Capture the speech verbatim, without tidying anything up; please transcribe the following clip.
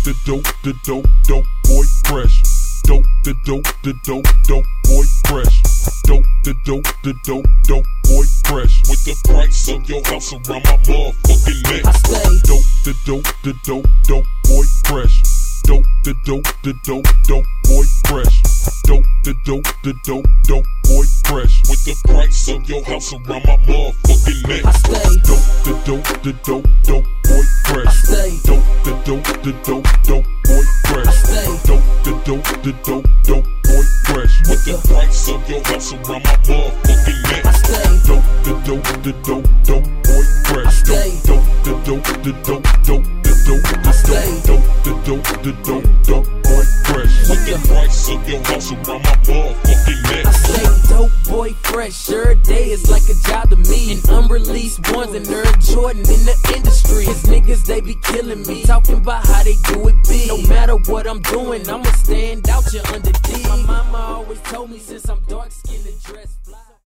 the dope, the dope, dope boy fresh. Dope, the dope, the dope, dope boy fresh. Dope, the dope, the dope, dope boy fresh. With the price of your house around my motherfucking neck. I stay dope, the dope, the dope, dope boy fresh. Dope, the dope, the dope, dope boy fresh. Dope, the dope, the dope, dope boy fresh. With the price of your house around my motherfucking neck. I stay dope, the dope, the dope, dope boy fresh. I stay dope, the dope, the dope, dope boy fresh. I stay dope, the dope, the dope, dope boy fresh. With the price of your house around my motherfucking neck. I stay dope, the dope, the dope, dope boy fresh. I stay dope, the dope, the dope, dope, the dope, I stay dope, the dope, the dope, dope boy fresh. With the price of your house around my motherfucking neck. I stay dope boy fresh. Every day is like a job to me. And unreleased ones and Nerd Jordan in the industry. His niggas, they be killing me. Talking about how they do it big. No matter what I'm doing, I'ma stand out here under D. My mama always told me since I'm dark skinned and dressed